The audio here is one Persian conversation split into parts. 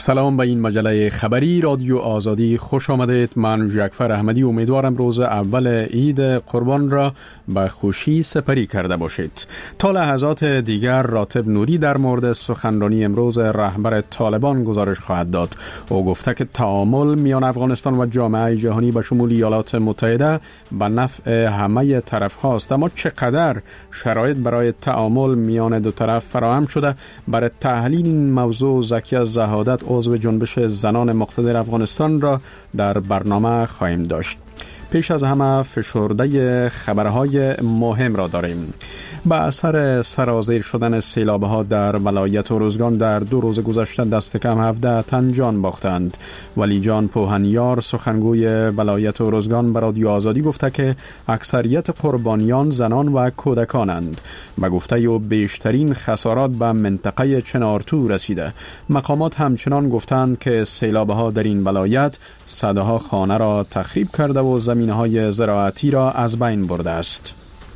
سلام به این مجله خبری رادیو آزادی خوش آمدید. من جعفر احمدی امیدوارم روز اول عید قربان را به خوشی سپری کرده باشید. تا لحظات دیگر راتب نوری در مورد سخنرانی امروز رهبر طالبان گزارش خواهد داد. او گفته که تعامل میان افغانستان و جامعه جهانی به شمول ایالات متحده به نفع همه طرف هاست، اما چقدر شرایط برای تعامل میان دو طرف فراهم شده؟ برای تحلیل این موضوع زکی الزهادت عضو جنبش زنان مقتدر افغانستان را در برنامه خواهیم داشت. پیش از همه فشرده خبرهای مهم را داریم. با اثر سرازیر شدن سیلاب‌ها در ولایت اروزگان در 2 روز گذشته دست کم 17 تن جان باختند. ولی جان پوهنیار سخنگوی ولایت اروزگان به رادیو آزادی گفته که اکثریت قربانیان زنان و کودکانند. به گفته او بیشترین خسارات به منطقه چنارتو رسیده. مقامات همچنان گفتند که سیلاب‌ها در این ولایت صدها خانه را تخریب کرده و زمین‌های زراعتی را از بین برده است.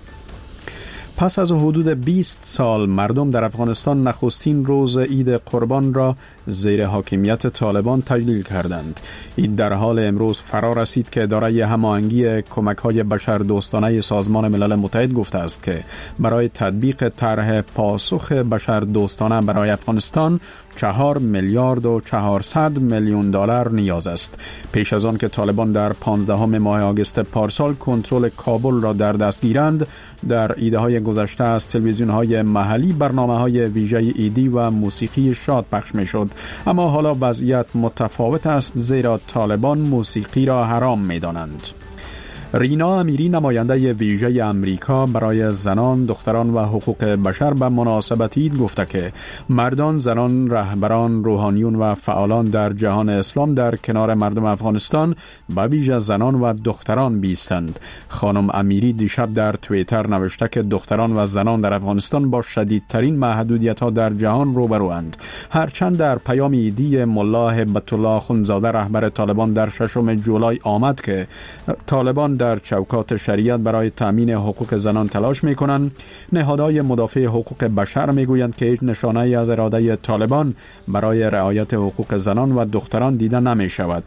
پس از حدود 20 سال مردم در افغانستان نخستین روز عید قربان را زیر حاکمیت طالبان تجلیل کردند. عید در حال امروز فرا رسید که اداره هماهنگی کمک‌های بشردوستانه سازمان ملل متحد گفته است که برای تطبیق طرح پاسخ بشردوستانه برای افغانستان 4 میلیارد و 400 میلیون دلار نیاز است. پیش از آن که طالبان در 15 ماه آگوست پارسال کنترل کابل را در دست گیرند، در عیدهای گذشته از تلویزیون‌های محلی برنامه‌های ویژه عیدی و موسیقی شاد پخش می‌شد، اما حالا وضعیت متفاوت است، زیرا طالبان موسیقی را حرام می‌دانند. رینا امیری نماینده ویژه امریکا برای زنان، دختران و حقوق بشر به مناسبت عید گفته که مردان، زنان، رهبران، روحانیون و فعالان در جهان اسلام در کنار مردم افغانستان به ویژه زنان و دختران بیستند. خانم امیری دیشب در توییتر نوشته که دختران و زنان در افغانستان با شدیدترین محدودیت‌ها در جهان روبروند. هرچند در پیام عیدی ملا هبت الله اخوندزاده رهبر طالبان در 6 جولای آمد که طالبان در چوکات شریعت برای تامین حقوق زنان تلاش می‌کنند، نهادهای مدافع حقوق بشر می‌گویند که هیچ نشانه‌ای از اراده طالبان برای رعایت حقوق زنان و دختران دیده نمی‌شود.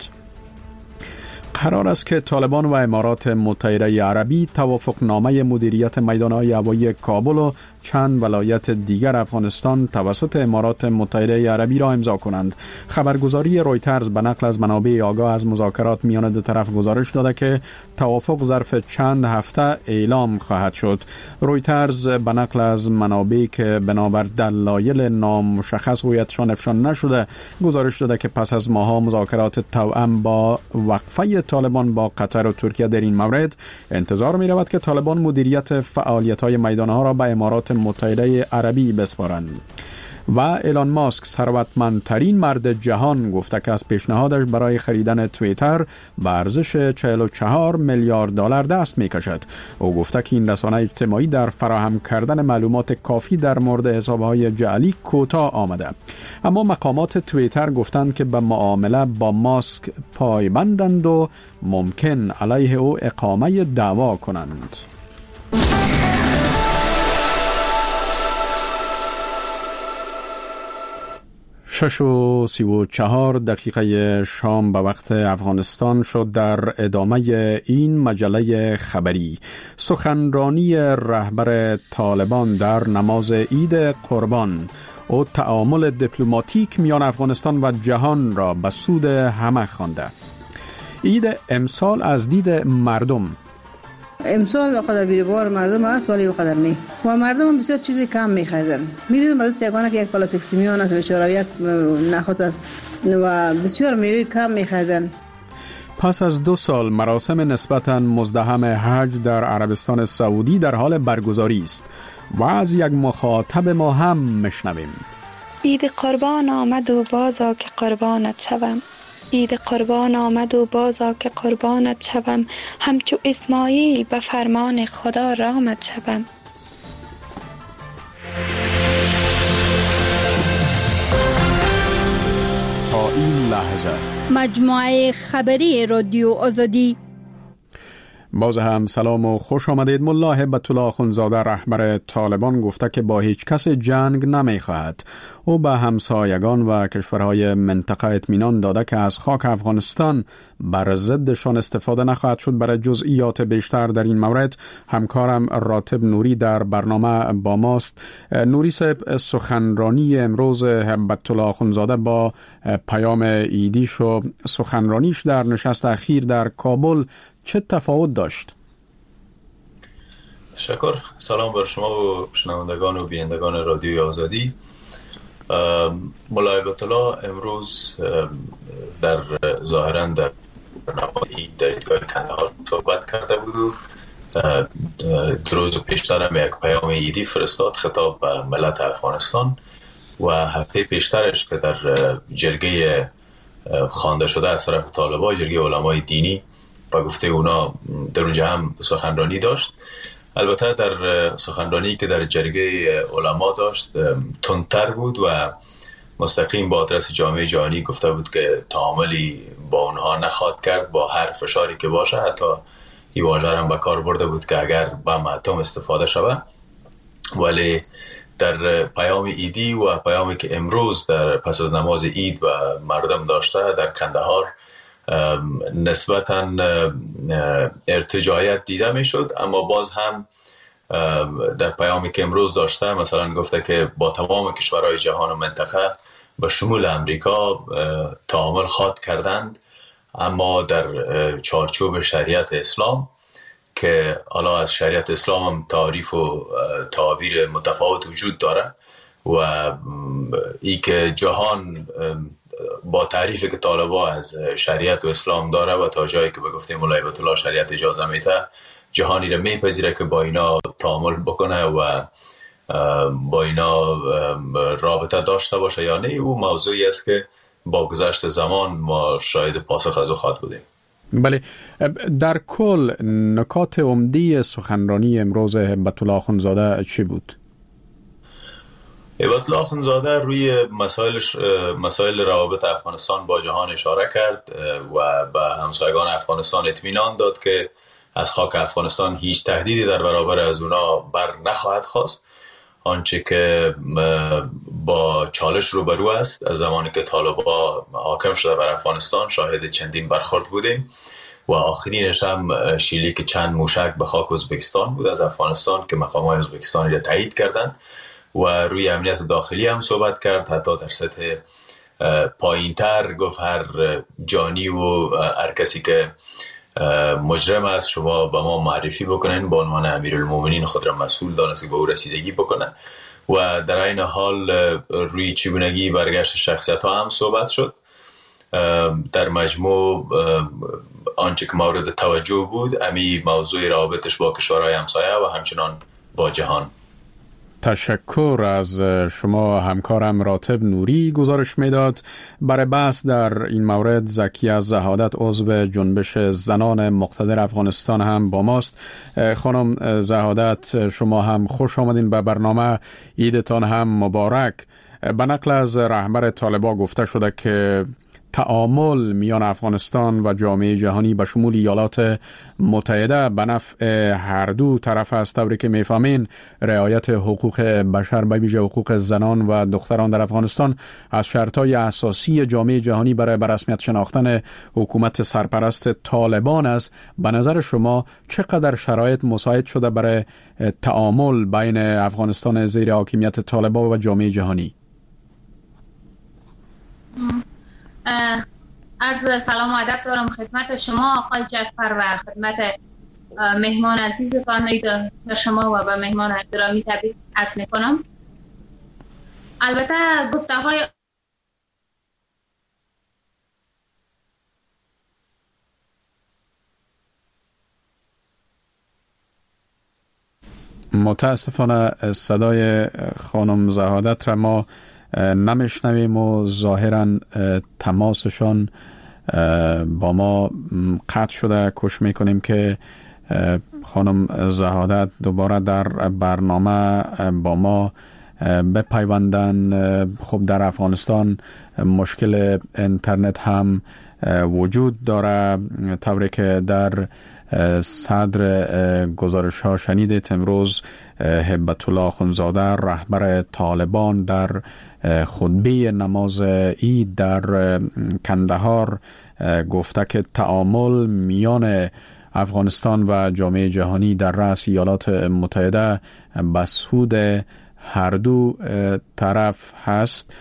قرار است که طالبان و امارات متحده عربی توافقنامه مدیریت میدان‌های هوایی کابل و چند ولایت دیگر افغانستان توسط امارات متحده عربی را امضا کنند. خبرگزاری رویترز به نقل از منابع آگاه از مذاکرات میان دو طرف گزارش داده که توافق ظرف چند هفته اعلام خواهد شد. رویترز به نقل از منابع که بنابر دلایل نامشخص هویتشان افشا نشده گزارش داده که پس از ماه‌ها مذاکرات توأم با وقفه طالبان با قطر و ترکیه در این مورد، انتظار می رود که طالبان مدیریت فعالیت‌های میدانها را به امارات متحده عربی بسپارند. و ایلان ماسک ثروتمندترین مرد جهان گفته که از پیشنهادش برای خریدن توییتر به ارزش 44 میلیارد دلار دست می‌کشد. او گفته که این رسانه اجتماعی در فراهم کردن معلومات کافی در مورد حساب‌های جعلی کوتاه آمده. اما مقامات توییتر گفتند که به معامله با ماسک پایبندند و ممکن علیه او اقامه دعوا کنند. 6:34 شام به وقت افغانستان شد. در ادامه این مجله خبری، سخنرانی رهبر طالبان در نماز عید قربان و تعامل دیپلماتیک میان افغانستان و جهان را به سود همه خوانده. عید امسال از دید مردم امسال وقدر بیروبار مردم هست ولی وقدر نی و مردم هم بسیار چیزی کم میخریدن. میدونم بعضی یگانه که یک پلاستیک میان است بیچاره یک نخود است و بسیار میوه کم میخریدن. پس از 2 سال مراسم نسبتاً مزدحم حج در عربستان سعودی در حال برگزاری است و از یک مخاطب ما هم میشنویم. عید قربان آمد و بازا که قربانت شوم. عید قربان آمد و بازا که قربانت شوم. همچو اسماعیل به فرمان خدا رامت شوم. تا این لحظه مجموعه خبری رادیو آزادی. باز هم سلام و خوش آمدید. ملا هبت الله اخوندزاده رهبر طالبان گفته که با هیچ کس جنگ نمی خواهد. او به همسایگان و کشورهای منطقه اطمینان داده که از خاک افغانستان بر ضدشان استفاده نخواهد شد. برای جزئیات بیشتر در این مورد همکارم راتب نوری در برنامه با ماست. نوری صاحب، سخنرانی امروز هبت الله اخوندزاده با پیام ایدیش و سخنرانیش در نشست اخیر در کابل چه تفاوت داشت؟ تشکر. سلام بر شما و شنوندگان و بینندگان رادیوی آزادی. ملا هبت الله امروز در ظاهرا در برنامه در ایدگاه کندهار صحبت کرده بود و روز پیشتر هم یک پیام ایدی فرستاد خطاب به ملت افغانستان و هفته پیشترش که در جرگه خوانده شده از طرف طالبان، جرگه علمای دینی، با گفته اونا در اونجا هم سخنرانی داشت. البته در سخنرانی که در جرگه علما داشت تندتر بود و مستقیم با آدرس جامعه جهانی گفته بود که تعاملی با اونها نخواهد کرد با هر فشاری که باشه. حتی این واژه هم به کار برده بود که اگر بم اتم استفاده شود. ولی در پیام ایدی و پیامی که امروز در پس از نماز عید و مردم داشته در کندهار نسبتاً ارتجاعیت دیده می شد، اما باز هم در پیامی که امروز داشته مثلا گفته که با تمام کشورهای جهان و منطقه به شمول امریکا تعامل خواهد کردند، اما در چارچوب شریعت اسلام، که حالا از شریعت اسلام هم تعریف و تعبیر متفاوت وجود داره و ای که جهان با تعریفی که طالبان از شریعت و اسلام داره و تا جایی که به گفته ملا هبت الله شریعت اجازه میده، جهانی را میپذیره که با اینا تعامل بکنه و با اینا رابطه داشته باشه یا نه. او موضوعی است که با گذشت زمان ما شاهد پاسخ از او خواهد بودیم. بله، در کل نکات عمده سخنرانی امروز هبت الله اخوندزاده چی بود؟ هبت الله اخوندزاده روی مسائل روابط افغانستان با جهان اشاره کرد و به همسایگان افغانستان اطمینان داد که از خاک افغانستان هیچ تهدیدی در برابر از اونا بر نخواهد خواست. آنچه که با چالش روبرو است از زمانی که طالبان حاکم شده بر افغانستان شاهد چندین برخورد بودیم و آخرینش هم شلیک چند موشک به خاک ازبکستان بود از افغانستان که مقامات ازبکستانی را تایید کردند و روی امنیت داخلی هم صحبت کرد. حتی در سطح پایین‌تر گفت هر جانی و هر کسی که مجرم است شما به ما معرفی بکنین، با عنوان امیرالمومنین خود را مسئول دانست که به او رسیدگی بکنه. و در این حال روی چگونگی برگشت شخصیت ها هم صحبت شد. در مجموع آنچه که مورد توجه بود امی موضوع روابطش با کشورهای همسایه و همچنان با جهان. تشکر از شما. همکارم راتب نوری گزارش میداد. برای بحث در این مورد زکیه زهادت عضو جنبش زنان مقتدر افغانستان هم با ماست. خانم زهادت، شما هم خوش آمدین به برنامه. عیدتان هم مبارک. به نقل از رهبر طالبان گفته شده که تعامل میان افغانستان و جامعه جهانی به شمول ایالات متحده به نفع هر دو طرف است. طوری که میفهمین رعایت حقوق بشر به ویژه حقوق زنان و دختران در افغانستان از شرطهای اساسی جامعه جهانی برای برسمیت شناختن حکومت سرپرست طالبان است. به نظر شما چقدر شرایط مساعد شده برای تعامل بین افغانستان زیر حاکمیت طالبان و جامعه جهانی؟ عرض سلام و ادب دارم خدمت شما آقای جعفر و خدمت مهمان عزیزتان در شما و به مهمان گرامی تبریک عرض میکنم. البته گفته های متاسفانه صدای خانم زهادت را ما نمیشنویم و ظاهرا تماسشان با ما قطع شده. کوشش میکنیم که خانم زهادت دوباره در برنامه با ما بپیوندن. خب در افغانستان مشکل اینترنت هم وجود داره. طوری که در صدر گزارش ها شنیدید امروز هبت الله اخوندزاده رهبر طالبان در خطبه نماز عید در کندهار گفته که تعامل میان افغانستان و جامعه جهانی در رأس ایالات متحده به سود هر دو طرف هست.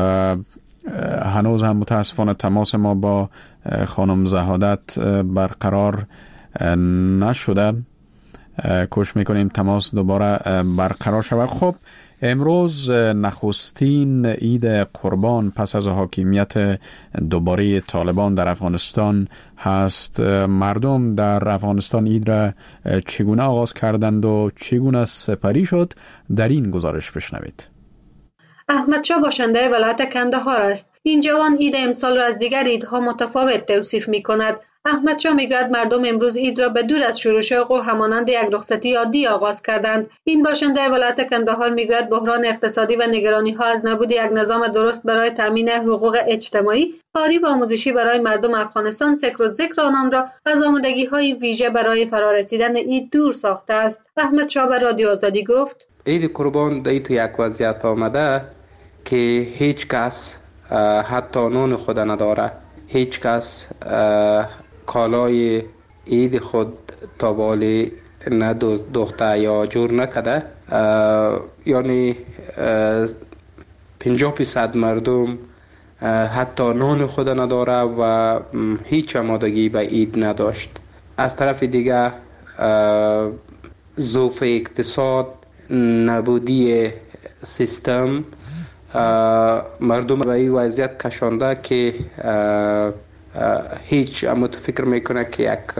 هنوز هم متاسفانه تماس ما با خانم زهادت برقرار نشده. کوشش میکنیم تماس دوباره برقرار شود. خب امروز نخستین عید قربان پس از حاکمیت دوباره طالبان در افغانستان هست. مردم در افغانستان عید را چگونه آغاز کردند و چگونه سپری شد؟ در این گزارش بشنوید. احمد شاه باشنده ولایت کندهار است. این جوان عید امسال را از دیگر عیدها متفاوت توصیف می کند. احمد شاه میگوید مردم امروز عید را به دور از شور و شوق و همانند یک رخصتی عادی آغاز کردند. این باشنده ولایت کندهار میگوید بحران اقتصادی و نگرانی ها از نبود یک نظام درست برای تامین حقوق اجتماعی، کاری و آموزشی برای مردم افغانستان فکر و ذکر آنان را از آمادگی های ویژه برای فرارسیدن عید دور ساخته است. احمد شاه به رادیو آزادی گفت: عید قربان در تو یک وضعیت آمده که هیچ کس حتی نان خود نداره، هیچ کس کالای عید خود تا بالی ندوخته یا جور نکده. یعنی 50% مردم حتی نان خود نداره و هیچ آمادگی به عید نداشت. از طرف دیگه ضعف اقتصاد، نبودی سیستم مردم به این وضعیت کشانده که هیچ اما تو فکر میکنه که یک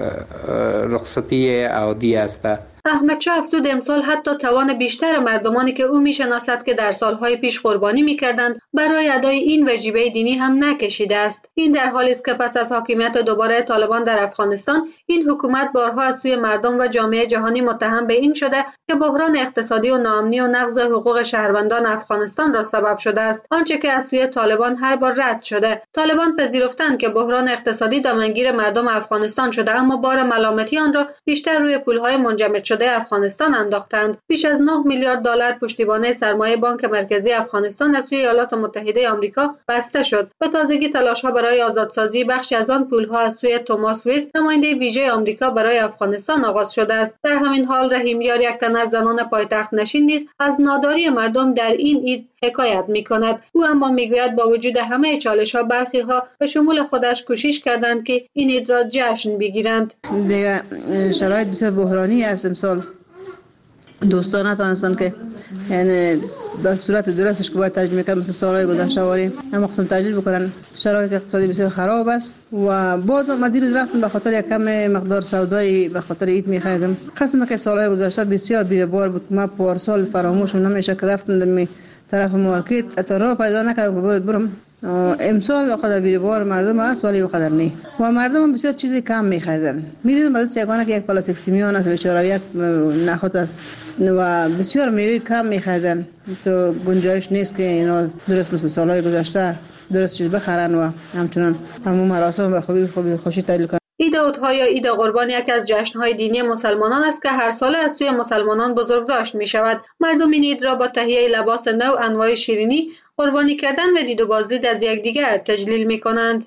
رخصتی عادی است. احمد شاه افزود امسال حتی توان بیشتر مردمانی که او میشناسد که در سالهای پیش قربانی میکردند برای ادای این وجیبه دینی هم نکشیده است. این در حالی است که پس از حاکمیت دوباره طالبان در افغانستان این حکومت بارها از سوی مردم و جامعه جهانی متهم به این شده که بحران اقتصادی و ناامنی و نقض حقوق شهروندان افغانستان را سبب شده است، آنچه که از سوی طالبان هر بار رد شده. طالبان پذیرفتند که بحران اقتصادی دامنگیر مردم افغانستان شده، اما بار ملامتی آن را بیشتر روی پولهای منجمد شده افغانستان انداختند. بیش از 9 میلیارد دلار پشتیبانی سرمایه بانک مرکزی افغانستان از سوی ایالات متحده آمریکا بسته شد. به تازگی تلاش‌ها برای آزادسازی بخشی از آن پول‌ها از سوی توماس ویست، نماینده ویژه آمریکا برای افغانستان آغاز شده است. در همین حال رحیم یار، یک تن از زنان پایتخت نشین نیز از ناداری مردم در این عید حکایت می‌کند. او اما می‌گوید با وجود همه چالش‌ها برخی‌ها به شمول خودش کوشش کردند که این عید را جشن بگیرند. دیگه شرایط بسیار بحرانی است امسال. دوستان نتوانستن که یعنی به صورت درستش که باید تجلیل میکنن مثل سالهای گذشته واری اما قسم تجلیل بکنن. شرایط اقتصادی بسیار خراب است و باز ما دیروز رفتم به خاطر یک کم مقدار سودایی به خاطر عید میخریدم. قسم که سالهای گذشته بسیار بی‌بار بود. ما پارسال فراموش نمیشه که رفتم طرف مارکت تا راه پیدا نکردم برم. امسال وقت بی‌بار مردم است ولی وقت نه و مردم بسیار چیزی کم میخریدن. میدونم بعضی یگانه که یک پلاستیک سیمیون است بیچاره یک نخوت است و بسیار میوه کم میخریدن. تو گنجایش نیست که اینا درست مثل سالهای گذشته درست چیز بخرن و همچنان همون مراسم به خوبی خوشی تجلیل کنن. عید اضحی یا عید قربان یکی از جشن‌های دینی مسلمانان است که هر ساله از سوی مسلمانان بزرگداشت می‌شود. مردم این عید را با تهیه لباس نو، انواع شیرینی، قربانی کردن و دید و بازدید از یکدیگر تجلیل می‌کنند.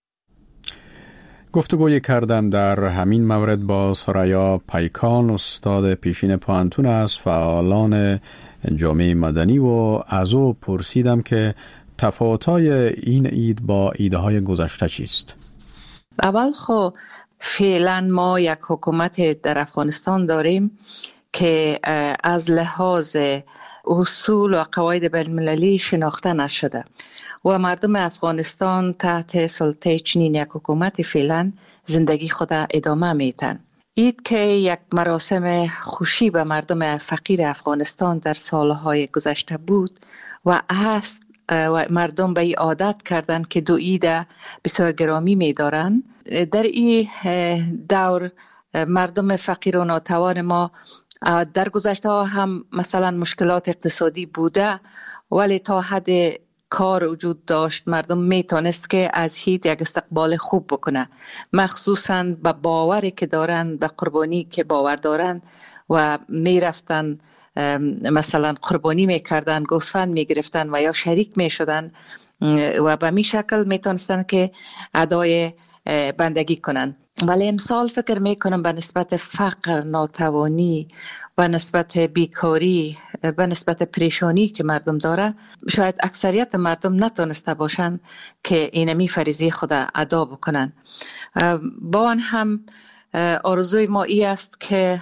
گفتگوی کردم در همین مورد با سریا پیکان، استاد پیشین پوهنتون از فعالان جامعه مدنی، و از او پرسیدم که تفاوت‌های این عید با عیدهای گذشته چیست؟ اول خب فعلا ما یک حکومت در افغانستان داریم که از لحاظ اصول و قواعد بین‌المللی شناخته نشده و مردم افغانستان تحت سلطه چنین یک حکومت فعلا زندگی خود ادامه میتن. عید که یک مراسم خوشی به مردم فقیر افغانستان در سالهای گذشته بود و هست و مردم به این عادت کردند که دو عید بسیار گرامی می‌دارند. در این دور مردم فقیر و ناتوان ما در گذشته هم مثلا مشکلات اقتصادی بوده، ولی تا حد کار وجود داشت، مردم میتونست که از هیچ یک استقبال خوب بکنه، مخصوصاً به باوری که دارن، به قربانی که باور دارن و میرفتن مثلا قربانی میکردن، گوسفند میگرفتن و یا شریک میشدن و به می شکل میتونستن که ادای بندگی کنن. ولی امسال فکر میکنم به نسبت فقر، ناتوانی، به نسبت بیکاری، به نسبت پریشانی که مردم داره، شاید اکثریت مردم نتونسته باشن که اینمی فریضه خود ادا بکنن. با آن هم آرزوی ما ای است که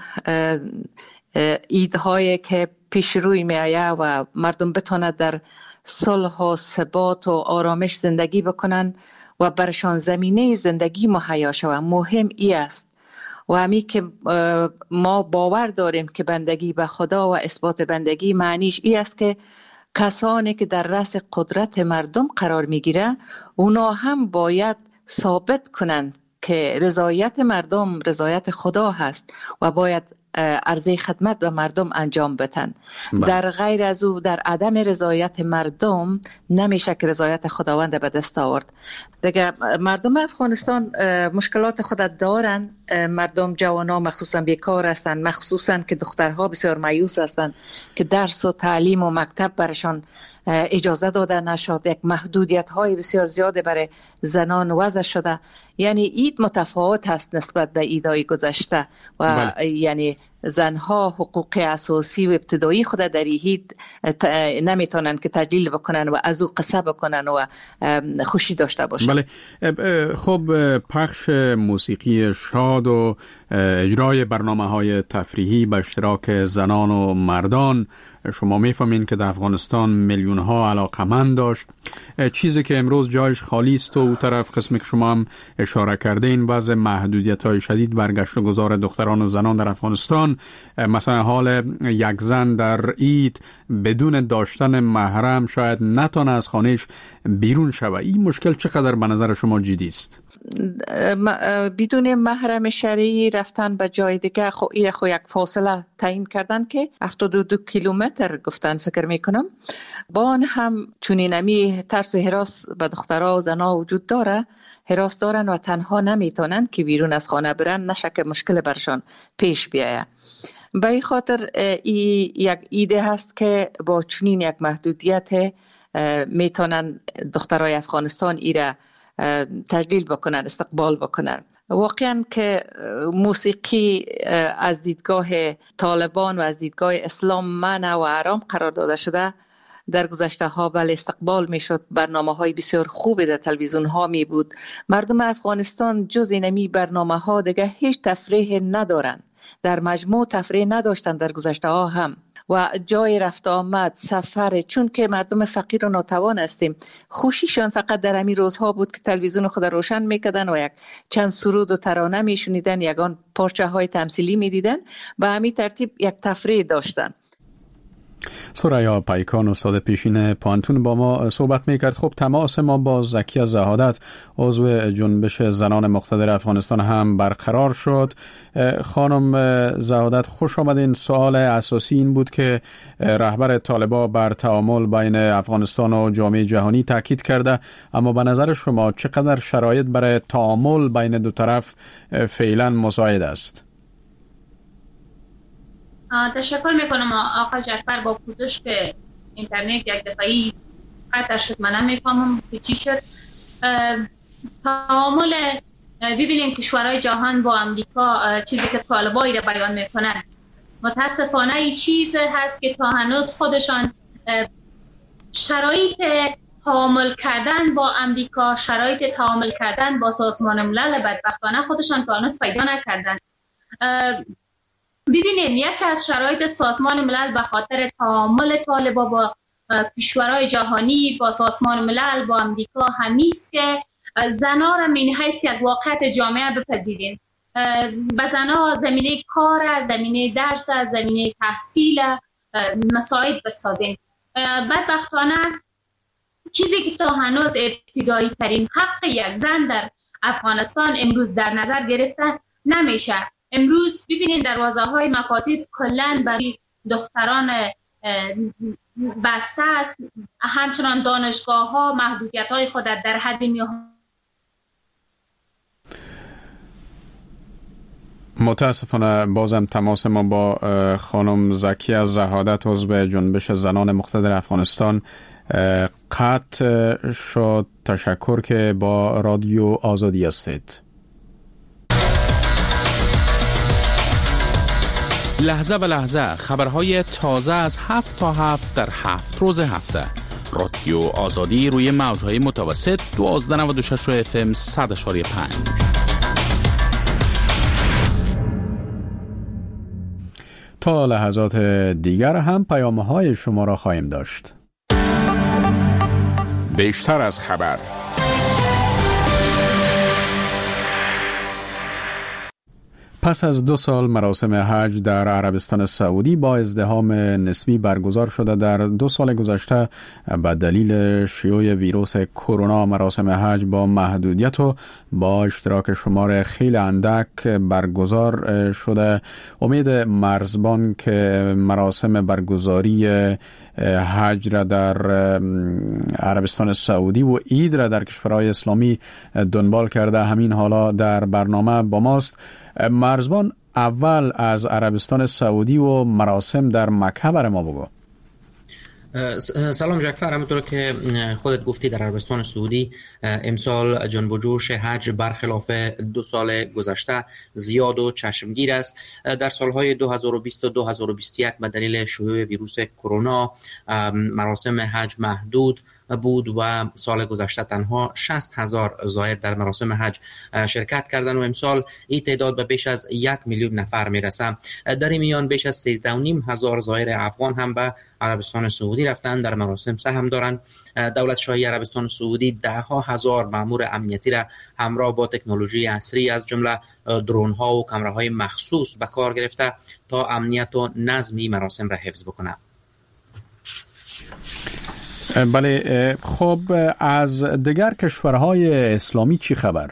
ایدهایی که پیش روی می آید و مردم بتونه در صلح و ثبات و آرامش زندگی بکنن و برشان زمینه زندگی مهیا شود. مهم ای است و همی که ما باور داریم که بندگی به خدا و اثبات بندگی معنیش ای است که کسانی که در رأس قدرت مردم قرار میگیره اونا هم باید ثابت کنند که رضایت مردم رضایت خدا هست و باید عرضه خدمت به مردم انجام بدن. در غیر از او، در عدم رضایت مردم نمیشه که رضایت خداوند به دست آورد. دیگه مردم افغانستان مشکلات خود دارن، مردم جوانا مخصوصا بیکار هستن، مخصوصا که دخترها بسیار مایوس هستن که درس و تعلیم و مکتب برشان اجازه داده نشد، یک محدودیت های بسیار زیاده برای زنان وضع شده. یعنی اید متفاوت هست نسبت به ایدای گذشته و یعنی زنها حقوق اساسی و ابتدایی خود در هیچ نمیتونن که تجلیل بکنن و از او قصه بکنن و خوشی داشته باشن. بله. خب پخش موسیقی شاد و اجرای برنامه‌های تفریحی به اشتراک زنان و مردان، شما میفهمین که در افغانستان میلیون ها علاقمند داشت. چیزی که امروز جایش خالی است و اون طرف قسمی که شما هم اشاره کرده این وضع محدودیت های شدید برگشت و گذار دختران و زنان در افغانستان، مثلا حال یک زن در عید بدون داشتن محرم شاید نتونه از خانهش بیرون شود. این مشکل چقدر به نظر شما جدی است؟ بدون محرم شرعی رفتن به جای دیگه خو یک فاصله تعیین کردن که 72 کیلومتر گفتن فکر میکنم. با آن هم چونینمی ترس و هراس به دخترها و زنها وجود داره، هراس دارن و تنها نمیتونن که بیرون از خانه برن، نشه که مشکل برشان پیش بیاید. به این خاطر یک ایده هست که با چنین یک محدودیت میتونن دخترای افغانستان ایره تجلیل بکنن، استقبال بکنن. واقعا که موسیقی از دیدگاه طالبان و از دیدگاه اسلام منع و حرام قرار داده شده. در گذشته ها بله استقبال می شد، برنامه های بسیار خوبی در تلویزیون ها می بود. مردم افغانستان جز اینمی برنامه ها دیگه هیچ تفریح ندارن، در مجموع تفریح نداشتن در گذشته ها هم و جای رفت آمد سفر، چون که مردم فقیر و ناتوان هستیم، خوشیشان فقط در همین روزها بود که تلویزیون خود روشن میکردن و یک چند سرود و ترانه میشنیدن، یگان پارچه های تمثیلی میدیدن، به همین ترتیب یک تفریح داشتن. سریا پیکان استاد پیشین پانتون با ما صحبت میکرد. خب تماس ما با زکیه زهادت عضو جنبش زنان مقتدر افغانستان هم برقرار شد. خانم زهادت خوش آمدین. سوال اساسی این بود که رهبر طالبان بر تعامل بین افغانستان و جامعه جهانی تاکید کرده، اما به نظر شما چقدر شرایط برای تعامل بین دو طرف فعلا مساعد است؟ تشکر میکنم آقا جعفر. با پوزش که اینترنت یک دفعی قطع شد، من نمیفهمم که چی شد. تعامل ببینیم کشورهای جهان با امریکا، چیزی که طالبایی را بیان میکنن متاسفانه این چیز هست که تا هنوز خودشان شرایط تعامل کردن با امریکا، شرایط تعامل کردن با سازمان ملل بدبختانه خودشان تا هنوز پیدا نکردن. ببینیم یک از شرایط سازمان ملل به خاطر تعامل طالبا با کشورهای جهانی، با سازمان ملل، با امریکا همیست که زنها را من حیث یک واقعیت جامعه بپذیریم. به زنها زمینه کار، زمینه درس، زمینه تحصیل مساعد بسازیم. بدبختانه چیزی که تا هنوز ابتدایی ترین حق یک زن در افغانستان امروز در نظر گرفته نمیشه. امروز ببینید دروازه های مکاتب کلن برای دختران بسته است. همچنان دانشگاه ها محدودیت های خود در حد متاسفانه بازم تماس ما با خانم زکیه زهادت عضو جنبش زنان مقتدر افغانستان قطع شد. تشکر که با رادیو آزادی هستید. لحظه به لحظه خبرهای تازه از 7 تا 7 در 7 روز هفته. رادیو آزادی روی موجهای متوسط 1296 FM 100.5. تا لحظات دیگر هم پیام‌های شما را خواهیم داشت. بیشتر از خبر. پس از 2 سال مراسم حج در عربستان سعودی با ازدحام نسبی برگزار شده. در 2 سال گذشته به دلیل شیوع ویروس کرونا مراسم حج با محدودیت و با اشتراک شمار خیلی اندک برگزار شده. امید مرزبان که مراسم برگزاری حج را در عربستان سعودی و عید را در کشورهای اسلامی دنبال کرده همین حالا در برنامه با ماست. مرزبان، اول از عربستان سعودی و مراسم در مکه برای ما بگو. سلام جعفر، همونطور که خودت گفتی در عربستان سعودی امسال جنب و جوش حج برخلاف 2 سال گذشته زیاد و چشمگیر است. در سالهای 2020 و 2021 به دلیل شیوع ویروس کرونا مراسم حج محدود بود و سال گذشته تنها 60,000 زائر در مراسم حج شرکت کردند و امسال این تعداد به بیش از 1 میلیون نفر میرسه. در این میان بیش از 13,500 زائر افغان هم به عربستان سعودی رفتند، در مراسم سهم دارند. دولت شاهی عربستان سعودی 10,000 مأمور امنیتی را همراه با تکنولوژی عصری از جمله درون ها و کامراهای مخصوص به کار گرفته تا امنیت و نظم این مراسم را حفظ بکنه. بله، خب از دیگر کشورهای اسلامی چی خبر؟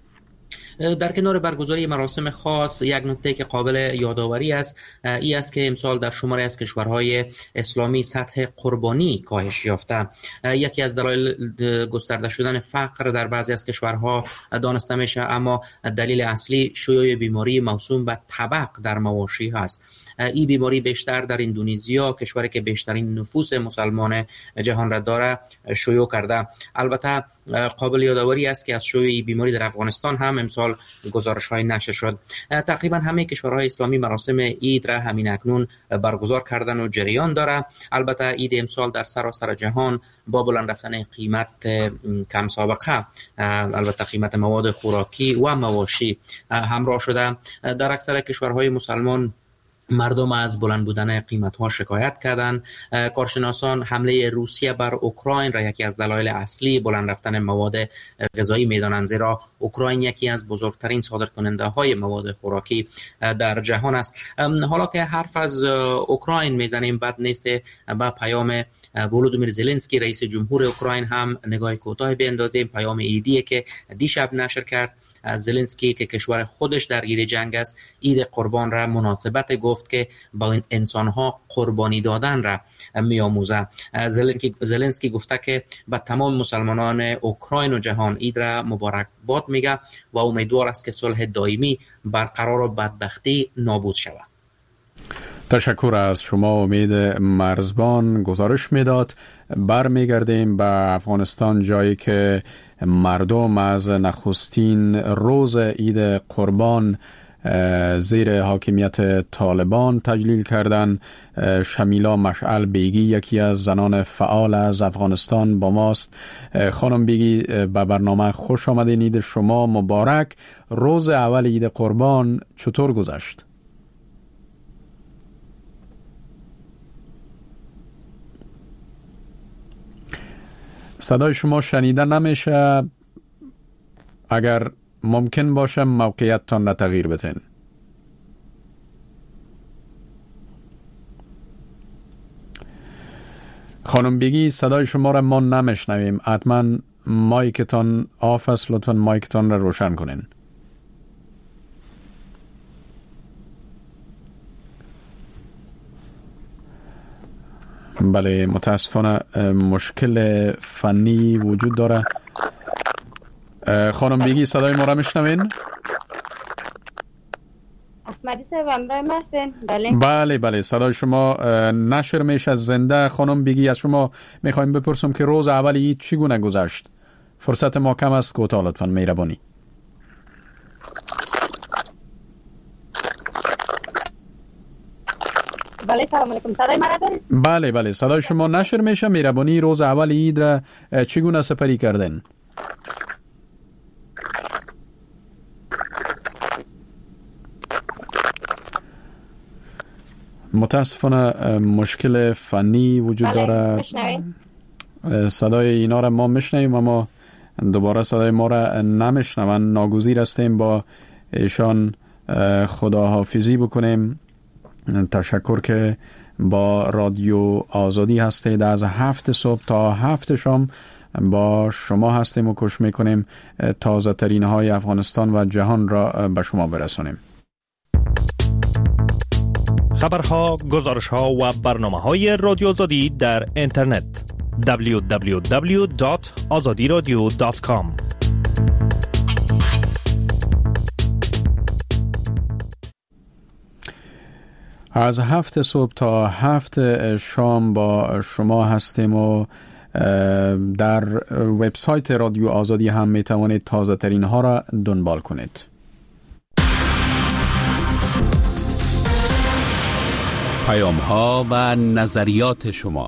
در کنار برگزاری مراسم خاص یک نکته که قابل یادآوری است این است که امسال در شماری از کشورهای اسلامی سطح قربانی کاهش یافته. یکی از دلایل گسترده شدن فقر در بعضی از کشورها دانسته میشه، اما دلیل اصلی شیوع بیماری موسوم به تبق در مواشی است. این بیماری بیشتر در اندونزیا، کشوری که بیشترین نفوس مسلمان جهان را داره، شیوع کرده. البته قابل یادآوری است که از شیوع این بیماری در افغانستان هم امسال گزارش‌های نشر شد. تقریبا همه کشورهای اسلامی مراسم عید را همین اکنون برگزار کردن و جریان داره. البته عید امسال در سراسر جهان با بلند رفتن قیمت کم سابقه، البته قیمت مواد خوراکی و مواشی همراه شده. در اکثر کشورهای مسلمان مردم از بلند بودن قیمت‌ها شکایت کردند. کارشناسان حمله روسیه بر اوکراین را یکی از دلایل اصلی بلند رفتن مواد غذایی می‌دانند، زیرا اوکراین یکی از بزرگترین صادرکننده‌های مواد خوراکی در جهان است. حالا که حرف از اوکراین میزنیم بد نیست با پیام ولودیمیر زلنسکی رئیس جمهور اوکراین هم نگاه کوتاه بیندازیم. پیام ایدی که دیشب نشر کرد زلنسکی که کشور خودش درگیر جنگ است، عید قربان را مناسبت گفت که با انسان‌ها قربانی دادن را می‌آموزه. زلنسکی گفته که به تمام مسلمانان اوکراین و جهان عید را مبارکباد میگه و امیدوار است که صلح دائمی برقرار و بدبختی نابود شود. تشکر از شما امید مرزبان. گزارش میداد برمیگردیم به افغانستان، جایی که مردم از نخستین روز عید قربان زیر حاکمیت طالبان تجلیل کردند. شمیلا مشعل بیگی یکی از زنان فعال از افغانستان با ماست. خانم بیگی، به برنامه خوش آمدین. عید شما مبارک. روز اول عید قربان چطور گذشت؟ صدای شما شنیده نمیشه. اگر ممکن باشه موقعیتتان را تغییر بدین. خانم بیگی، صدای شما را ما نمیشنویم. حتما مایکتان آف است، لطفا مایکتان را روشن کنین. بله، متاسفانه مشکل فنی وجود داره. خانم بیگی صدای ما را میشنوین؟ احمدی صاحب امرای ما هستین؟ بله صدای شما نشر میشه از زنده. خانم بیگی، از شما میخوایم بپرسم که روز اول عید چگونه گذشت؟ فرصت ما کم است، کوتاه لطفاً، مهربانی. بله، سلام علیکم. صدای من دارین؟ بله صدای شما نشر میشه. مهربانی، روز اول عید را چگونه سپری کردین؟ متاسفانه مشکل فنی وجود داره. صدای اینا را ما میشنویم اما دوباره صدای ما را نمیشنون. ناگزیر هستیم با ایشان خداحافظی بکنیم. تشکر که با رادیو آزادی هستید. از 7 صبح تا 7 شام با شما هستیم و کوشش میکنیم تازه ترین های افغانستان و جهان را به شما برسانیم. خبرها، گزارشها و برنامه‌های رادیو آزادی در اینترنت www.azadiradio.com. از 7 صبح تا 7 شام با شما هستیم و در وبسایت رادیو آزادی هم می توانید تازه ترین ها را دنبال کنید. پیام ها و نظریات شما.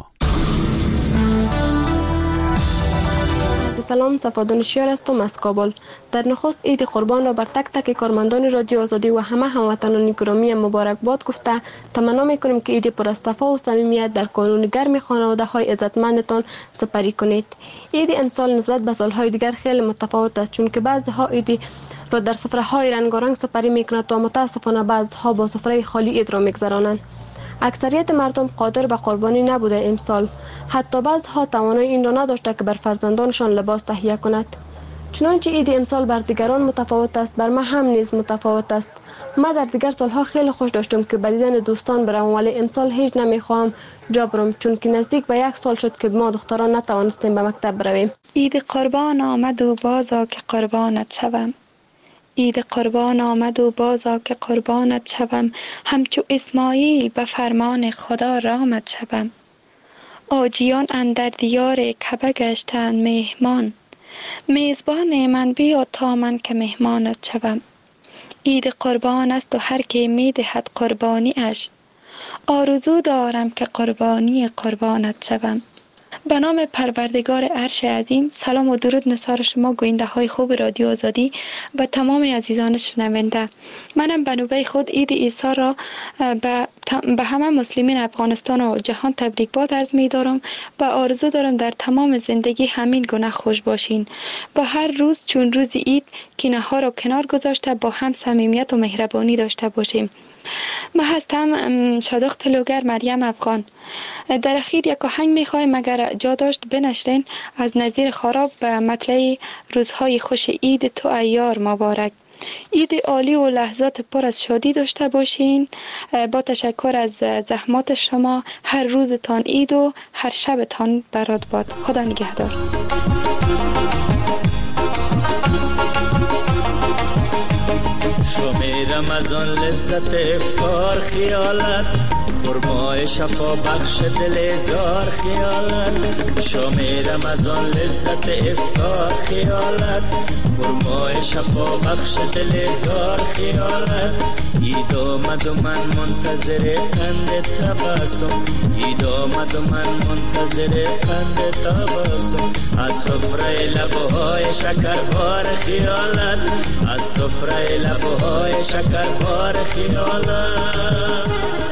سلام، صفادانشیار هستم از کابل. در نخست عید قربان را بر تک تک کارمندان رادیو آزادی و همه هموطنان گرامی مبارکباد گفته تمنا میکنیم که عید پر از صفا و صمیمیت در کانون گرم خانواده های عزتمندتان سپری کنید. عید امسال نسبت به سالهای دیگر خیلی متفاوت است، چون که بعضها عید را در سفره های رنگارنگ سپری میکنند و متاسفانه بعضها با سفره خالی عید را میگذرانند. اکثریت مردم قادر به قربانی نبوده امسال. حتی بعضها توانایی این را نداشته که بر فرزندانشان لباس تهیه کند. چنانچه عید امسال بر دیگران متفاوت است، بر من هم نیز متفاوت است. ما در دیگر سالها خیلی خوش داشتم که به دیدن دوستان بروم، ولی امسال هیچ نمیخواهم جا برم، چون که نزدیک به 1 سال شد که ما دختران نتوانستیم به مکتب برویم. عید قربان آمد و بازا که قربانت شوم. عید قربان آمد و بازا که قربانت شوم. همچو اسماعیل به فرمان خدا رامت شوم. آجیان اندر دیار کعبه گشتند مهمان. میزبان من بیا تا من که مهمانت شوم. عید قربان است و هر که میدهد قربانی اش. آرزو دارم که قربانی قربانت شوم. به نام پروردگار عرش عظیم، سلام و درود نثار شما گوینده های خوب رادیو آزادی و تمام عزیزان شنونده. منم به نوبه خود عید عیسی را به همه مسلمین افغانستان و جهان تبریکباد عرض می دارم و آرزو دارم در تمام زندگی همین گونه خوش باشین. با هر روز چون روز عید کینه ها را کنار گذاشته با هم صمیمیت و مهربانی داشته باشیم. من هستم شادق تلوگر مریم افغان. در اخیر یک آهنگ میخوایم اگر جا داشت بنشرین از نظیر خراب به مطلع روزهای خوش عید تو ایار مبارک. عید عالی و لحظات پر از شادی داشته باشین. با تشکر از زحمات شما. هر روزتان عید و هر شبتان برات باد. خدا نگهدار. شام رمضان لذت افطار خیالت، خرمای شفا بخش دل زار خیالت. شام رمضان لذت افطار خیالت، خرمای شفا بخش دل زار خیالت. عید آمد و من منتظر قند تبسم. عید آمد و من منتظر قند تبسم. از سفره لبهای شکربار خیالت، از سفره لبهای شکربار خیالت.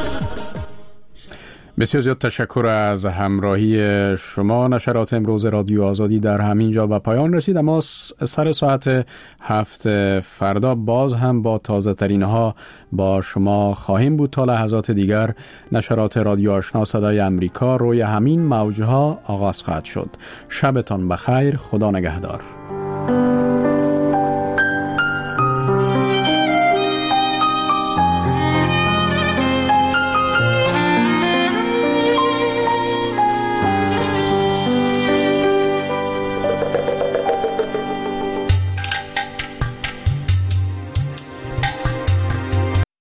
بسیار زیاد تشکر از همراهی شما. نشرات امروز رادیو آزادی در همین جا به پایان رسید، اما سر ساعت 7 فردا باز هم با تازه ترین ها با شما خواهیم بود. تا لحظات دیگر نشرات رادیو آشنا صدای امریکا روی همین موجها آغاز خواهد شد. شبتان بخیر. خدا نگهدار.